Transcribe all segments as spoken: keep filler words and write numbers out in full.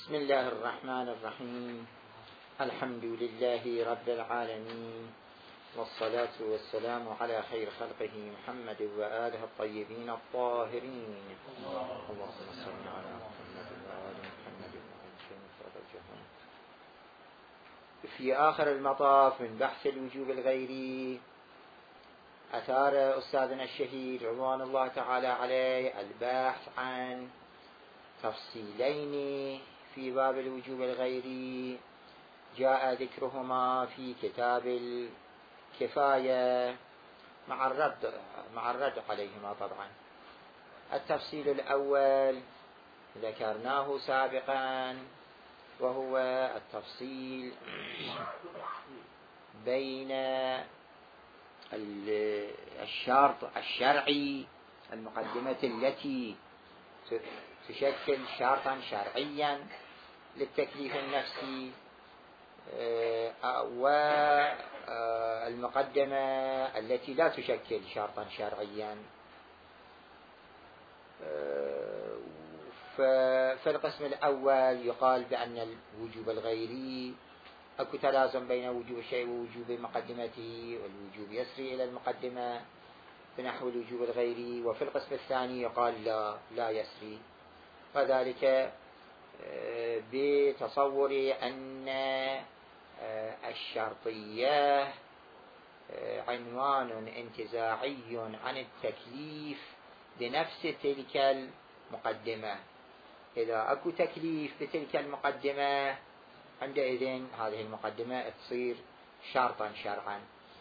بسم الله الرحمن الرحيم. الحمد لله رب العالمين، والصلاة والسلام على خير خلقه محمد وآله الطيبين الطاهرين. اللهم صل على محمد وآل محمد. في آخر المطاف من بحث الوجوب الغيري أثار أستاذنا الشهيد رضوان الله تعالى عليه البحث عن تفصيلين في باب الوجوب الغيري جاء ذكرهما في كتاب الكفاية مع الرد مع الرد عليهما. طبعا التفصيل الأول ذكرناه سابقا، وهو التفصيل بين الشرط الشرعي، المقدمة التي تشكل شرطا شرعيا للتكليف النفسي، والمقدمة التي لا تشكل شرطا شرعيا. في القسم الأول يقال بأن الوجوب الغيري أكو تلازم بين وجوب الشيء ووجوب مقدمته، والوجوب يسري إلى المقدمة بنحو الوجوب الغيري. وفي القسم الثاني يقال لا لا يسري، وذلك بتصور أن الشرطية عنوان انتزاعي عن التكليف بنفس تلك المقدمة. إذا أكو تكليف بتلك المقدمة عندئذ هذه المقدمة تصير شرطا شرعا.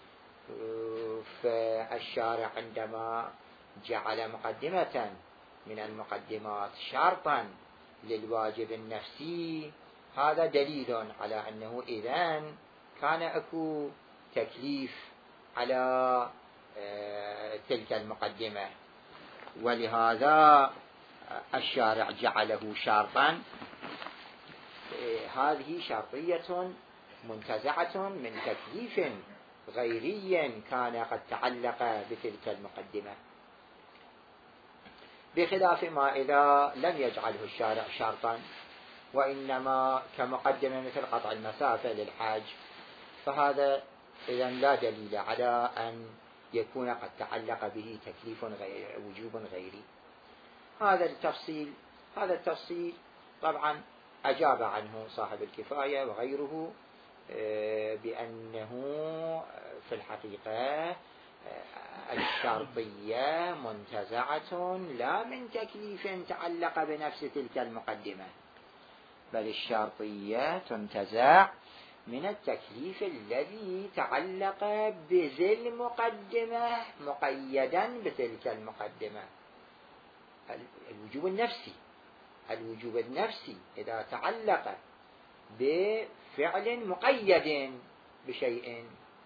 فالشارع عندما جعل مقدمة من المقدمات شرطا للواجب النفسي، هذا دليل على أنه إذن كان أكو تكليف على تلك المقدمة، ولهذا الشارع جعله شرطا. هذه شرطية منتزعة من تكليف غيري كان قد تعلق بتلك المقدمة، بخلاف ما إذا لم يجعله الشارع شرطا وإنما كمقدمة مثل قطع المسافة للحاج، فهذا إذن لا دليل على أن يكون قد تعلق به تكليف غير وجوب غيري. هذا التفصيل هذا التفصيل طبعا أجاب عنه صاحب الكفاية وغيره بأنه في الحقيقة الشرطية منتزعة لا من تكليف تعلق بنفس تلك المقدمة، بل الشرطية تنتزع من التكليف الذي تعلق بذي المقدمة مقيدا بتلك المقدمة. الوجوب النفسي الوجوب النفسي إذا تعلق بفعل مقيد بشيء،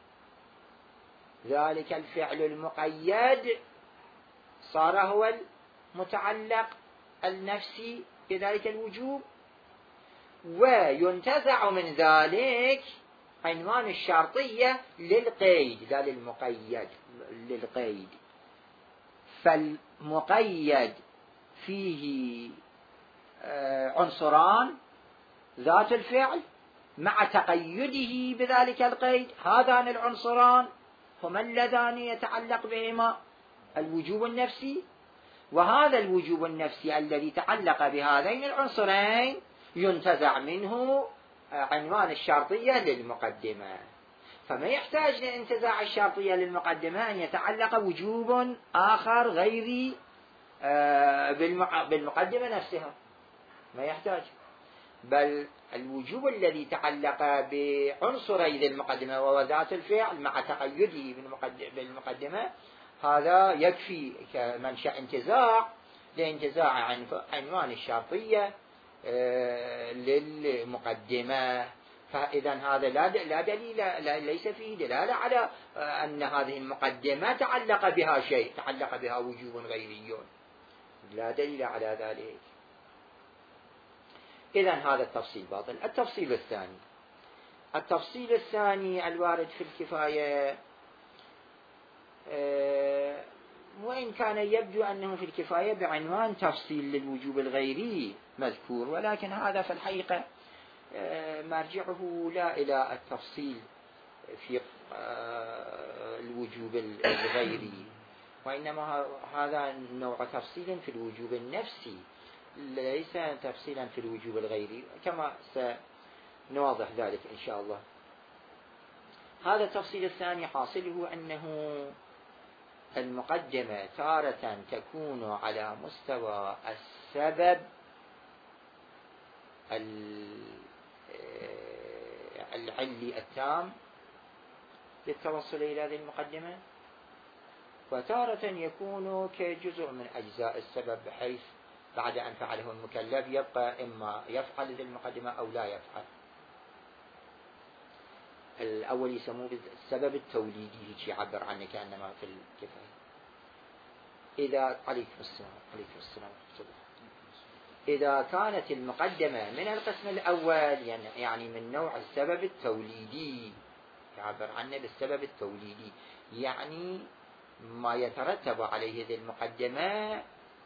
ذلك الفعل المقيد صار هو المتعلق النفسي بذلك الوجوب، وينتزع من ذلك عنوان الشرطية للقيد لا للمقيد، للقيد. فالمقيد فيه عنصران: ذات الفعل مع تقيده بذلك القيد. هذان العنصران هما اللذان يتعلق بهما الوجوب النفسي، وهذا الوجوب النفسي الذي تعلق بهذين العنصرين ينتزع منه عنوان الشرطية للمقدمة. فما يحتاج لانتزاع الشرطية للمقدمة أن يتعلق وجوب آخر غيري بالمقدمة نفسها، ما يحتاج. بل الوجوب الذي تعلق بعنصري المقدمة وهو ذات الفعل مع تقيده بالمقدمة، هذا يكفي كمنشأ انتزاع لانتزاع عنوان الشرطية للمقدمة. فإذا هذا لا دليل، ليس فيه دلالة على أن هذه المقدمة تعلق بها شيء، تعلق بها وجوب غيري، لا دليل على ذلك. إذن هذا التفصيل باطل. التفصيل الثاني التفصيل الثاني الوارد في الكفاية، وإن كان يبدو أنه في الكفاية بعنوان تفصيل للوجوب الغيري، مذكور، ولكن هذا في الحقيقة مرجعه لا إلى التفصيل في الوجوب الغيري، وإنما هذا نوع تفصيل في الوجوب النفسي، ليس تفصيلا في الوجوب الغيري، كما سنوضح ذلك إن شاء الله. هذا التفصيل الثاني حاصله أنه المقدمة تارة تكون على مستوى السبب العلي التام للتوصل إلى هذه المقدمة، وتارة يكون كجزء من أجزاء السبب، بحيث بعد أن فعله المكلف يبقى إما يفعل ذي المقدمة أو لا يفعل. الأول يسموه السبب التوليدي، هيك يعبر عنه كأنما في الكفاية. إذا عليكم السلام عليكم السلام إذا كانت المقدمة من القسم الأول، يعني من نوع السبب التوليدي، يعبر عنه بالسبب التوليدي، يعني ما يترتب عليه هذه المقدمة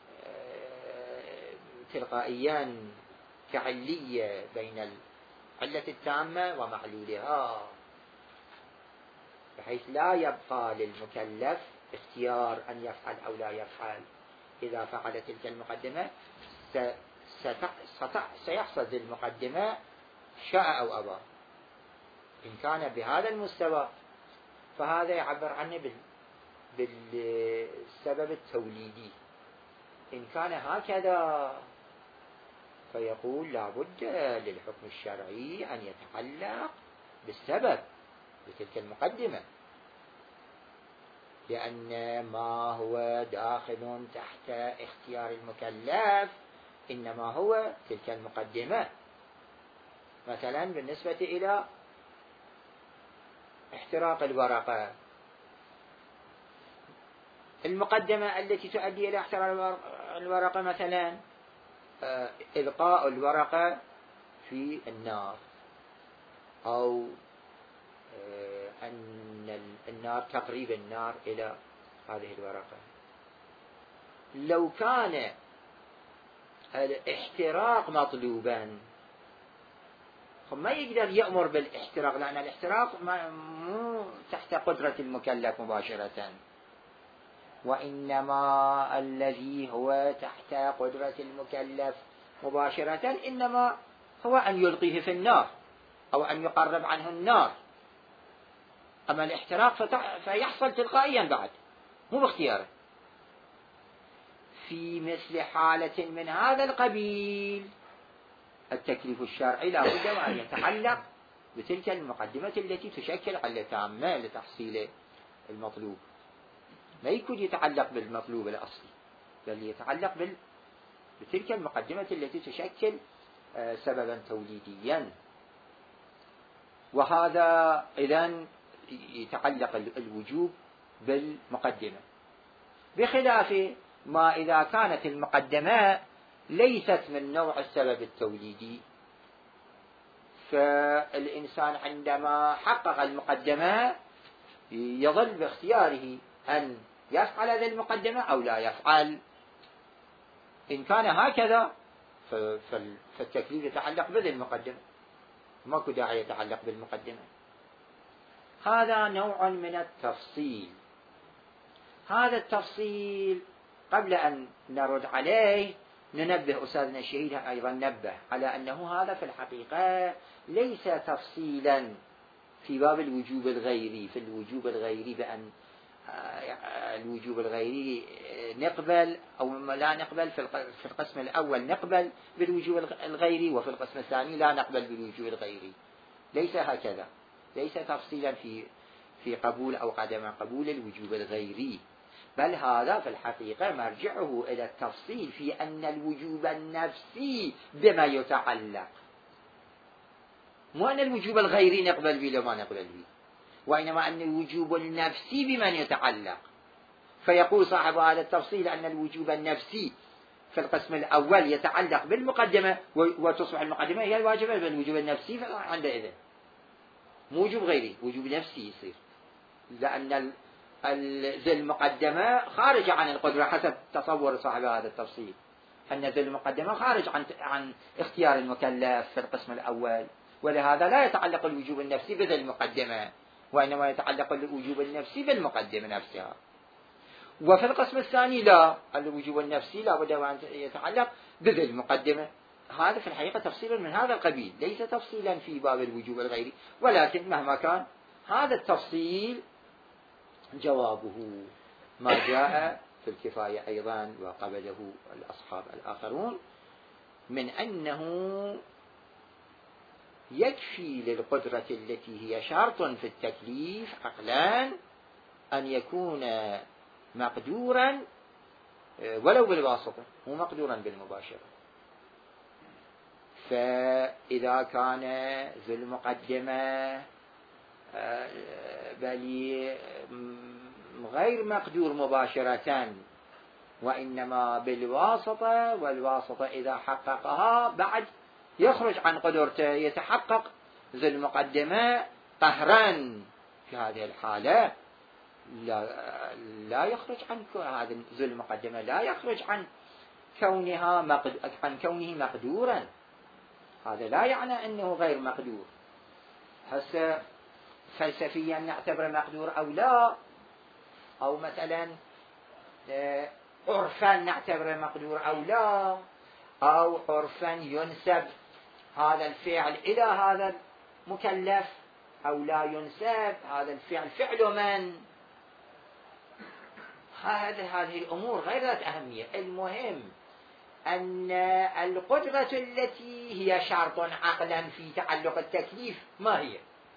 تلقائيا كعلية بين العلة التامة ومعلولها، بحيث لا يبقى للمكلف اختيار أن يفعل أو لا يفعل. إذا فعل تلك المقدمة سيحصل ذي المقدمة شاء أو أبى. إن كان بهذا المستوى فهذا يعبر عنه بالسبب التوليدي. إن كان هكذا فيقول لا بد للحكم الشرعي أن يتعلق بالسبب بتلك المقدمة، لأن ما هو داخل تحت اختيار المكلف إنما هو تلك المقدمة. مثلا بالنسبة إلى احتراق الورقة، المقدمة التي تؤدي إلى احتراق الورقة مثلا إلقاء الورقة في النار، أو أن النار تقريب النار إلى هذه الورقة. لو كان الاحتراق مطلوبا ما يقدر يأمر بالاحتراق، لأن الاحتراق مو تحت قدرة المكلف مباشرة، وإنما الذي هو تحت قدرة المكلف مباشرة إنما هو أن يلقيه في النار أو أن يقرب عنه النار. أما الاحتراق فيحصل تلقائيا بعد مو باختياره. في مثل حالة من هذا القبيل التكليف الشرعي لا بد وأن يتعلق بتلك المقدمة التي تشكل علة تامة لتحصيل المطلوب، ما يكون يتعلق بالمطلوب الأصلي، بل يتعلق بال... بتلك المقدمة التي تشكل سببا توليديا. وهذا إذن يتعلق الوجوب بالمقدمة، بخلاف ما إذا كانت المقدمة ليست من نوع السبب التوليدي، فالإنسان عندما حقق المقدمة يظل باختياره أن يفعل هذه المقدمة أو لا يفعل. إن كان هكذا فالتكليف يتعلق بذي المقدمة، ماكو داعي يتعلق بالمقدمة. هذا نوع من التفصيل. هذا التفصيل قبل أن نرد عليه ننبه أستاذنا الشهيد أيضا نبه على أنه هذا في الحقيقة ليس تفصيلا في باب الوجوب الغيري. في الوجوب الغيري بأن الوجوب الغيري نقبل أو لا نقبل، في القسم الأول نقبل بالوجوب الغيري وفي القسم الثاني لا نقبل بالوجوب الغيري. ليس هكذا، ليس تفصيلا في في قبول أو عدم قبول الوجوب الغيري، بل هذا في الحقيقة مرجعه إلى التفصيل في أن الوجوب النفسي بما يتعلق، مو أن الوجوب الغيري نقبل به لو ما نقبل به، وإنما أن الوجوب النفسي بمن يتعلق. فيقول صاحب هذا التفصيل أن الوجوب النفسي في القسم الأول يتعلق بالمقدمة، وتصبح المقدمة هي الواجبة، بالوجوب النفسي عندئذ مو وجوب غيري، وجوب نفسي يصير، لأن ذي المقدمة خارجة عن القدرة حسب تصور صاحب هذا التفصيل. أن ذو المقدمة خارج عن عن اختيار المكلف في القسم الأول، ولهذا لا يتعلق الوجوب النفسي بذو المقدمة، وإنما يتعلق الوجوب النفسي بالمقدمة نفسها. وفي القسم الثاني لا، الوجوب النفسي لا بد أن يتعلق بذو المقدمة. هذا في الحقيقة تفصيل من هذا القبيل، ليس تفصيلا في باب الوجوب الغيري، ولكن مهما كان هذا التفصيل جوابه ما جاء في الكفاية أيضا وقبله الأصحاب الآخرون من أنه يكفي للقدرة التي هي شرط في التكليف عقلان أن يكون مقدورا ولو بالواسطة، مو مقدورا بالمباشرة. فإذا كان ذو المقدمة بل غير مقدور مباشرة وإنما بالواسطة، والواسطة إذا حققها بعد يخرج عن قدرته، يتحقق ذو المقدمة قهرا، في هذه الحالة لا, لا يخرج عن هذا ذو المقدمة لا يخرج عن كونها مقد... عن كونه مقدورا. هذا لا يعني أنه غير مقدور. هسه فلسفيا نعتبره مقدور أو لا، أو مثلا عرفا نعتبره مقدور أو لا، أو عرفا ينسب هذا الفعل إلى هذا المكلف أو لا ينسب هذا الفعل فعل من. هذه الأمور غير ذات أهمية. المهم أن القدرة التي هي شرط عقلا في تعلق التكليف ما هي؟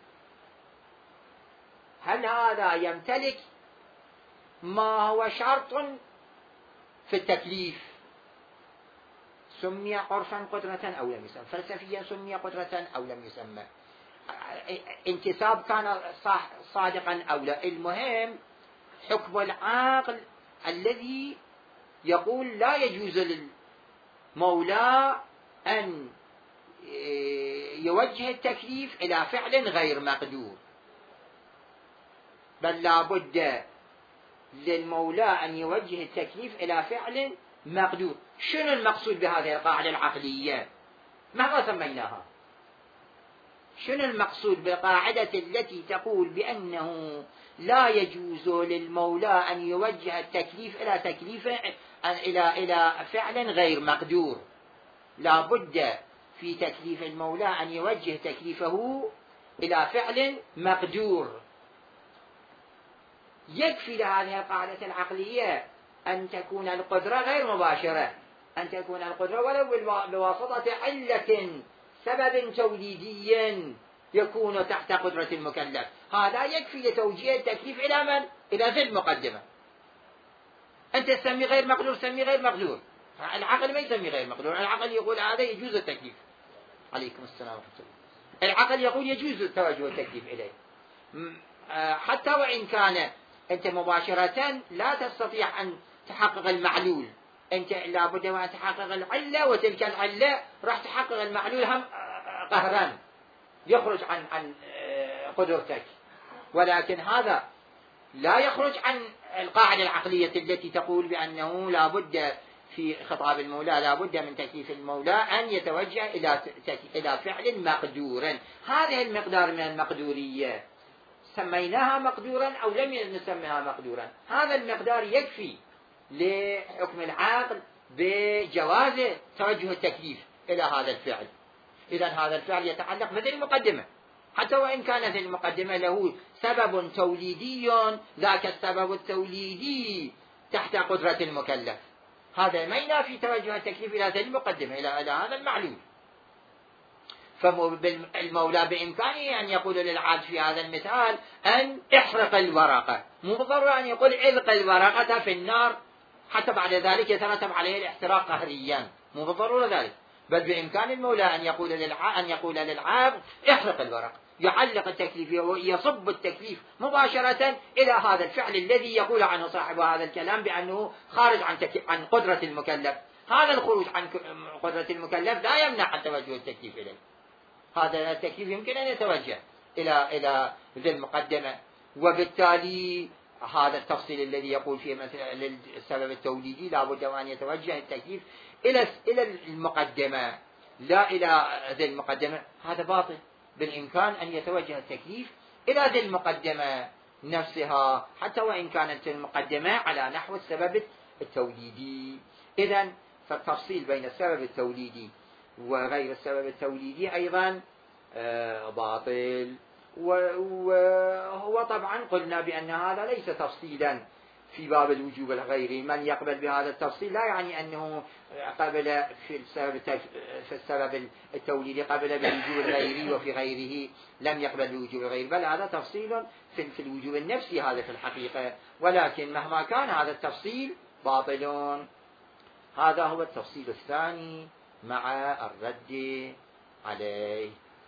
هل هذا يمتلك ما هو شرط في التكليف سمي عرفا قدرة أو لم يسمى، فلسفيا سمي قدرة أو لم يسمى، انتساب كان صادقا أو لا. المهم حكم العقل الذي يقول لا يجوز للمولى أن يوجه التكليف إلى فعل غير مقدور، بل لا بد للمولى أن يوجه التكليف إلى فعل مقدور. شنو المقصود بهذه القاعدة العقلية؟ ماذا سميناها؟ شنو المقصود بالقاعدة التي تقول بأنه لا يجوز للمولى أن يوجه التكليف إلى تكليف إلى إلى فعل غير مقدور؟ لا بد في تكليف المولى أن يوجه تكليفه إلى فعل مقدور. يكفي لهذه القاعدة العقلية أن تكون القدرة غير مباشرة، أن تكون القدرة ولو بواسطة علة سبب توليدي يكون تحت قدرة المكلف. هذا يكفي لتوجيه التكليف إلى من؟ إلى ذي المقدمة. أنت تسمي غير مقدور، سمي غير مقدور، العقل ما يسمي غير مقدور. العقل يقول هذا يجوز التكليف. عليكم السلام ورحمة الله. العقل يقول يجوز توجه التكليف إليه، حتى وإن كان أنت مباشرة لا تستطيع أن تحقق المعلول، أنت لابد أن تحقق العلة، وتلك العلة راح تحقق المعلول هم قهرا يخرج عن عن قدرتك. ولكن هذا لا يخرج عن القاعدة العقلية التي تقول بأنه لابد في خطاب المولى لابد من تكليف المولى أن يتوجه إلى إلى فعل مقدور. هذه المقدار من المقدورية سميناها مقدورا أو لم نسميها مقدورا، هذا المقدار يكفي لحكم العقل بجواز توجه التكليف إلى هذا الفعل. إذن هذا الفعل يتعلق بذي المقدمة، حتى وإن كانت المقدمة له سبب توليدي، ذاك السبب التوليدي تحت قدرة المكلف، هذا ما ينافي توجه التكليف إلى ذي المقدمة، إلى إلى هذا المعلوم. فالمولى بإمكانه أن يقول للعبد في هذا المثال أن احرق الورقة، مو بالضرورة أن يقول الق الورقة في النار حتى بعد ذلك يترتب عليه الاحتراق قهريا، مو بالضرورة ذلك، بل بإمكان المولى أن يقول للعبد أن يقول للعبد احرق الورقة، يعلق التكليف ويصب التكليف مباشرة إلى هذا الفعل الذي يقول عنه صاحب هذا الكلام بأنه خارج عن عن قدرة المكلف. هذا الخروج عن قدرة المكلف لا يمنع عن توجه التكليف إليه. هذا التكليف يمكن أن يتوجه إلى إلى ذي المقدمة، وبالتالي هذا التفصيل الذي يقول فيه مثلا للسبب التوليدي لابد أن يتوجه التكليف إلى إلى المقدمة لا إلى ذي المقدمة، هذا باطل. بالإمكان أن يتوجه التكليف إلى ذي المقدمة نفسها حتى وإن كانت المقدمة على نحو السبب التوليدي. إذن فالتفصيل بين السبب التوليدي وغير السبب التوليدي أيضا باطل. وهو طبعا قلنا بأن هذا ليس تفصيلا في باب الوجوب الغيري. من يقبل بهذا التفصيل لا يعني أنه قبل في السبب في السبب التوليدي قبل بالوجوب الغيري وفي غيره لم يقبل بالوجوب الغيري، بل هذا تفصيل في في الوجوب النفسي هذا في الحقيقة، ولكن مهما كان هذا التفصيل باطل. هذا هو التفصيل الثاني مع الرد عليه.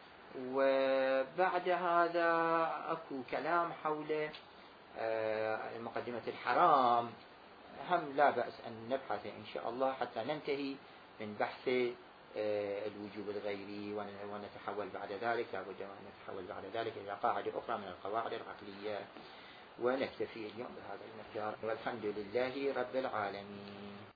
وبعد هذا أكو كلام حول مقدمة الحرام، هم لا بأس أن نبحث إن شاء الله حتى ننتهي من بحث الوجوب الغيري ونتحول بعد ذلك، لابد أن نتحول بعد ذلك إلى قاعدة أخرى من القواعد العقلية. ونكتفي اليوم بهذا المقدار، والحمد لله رب العالمين.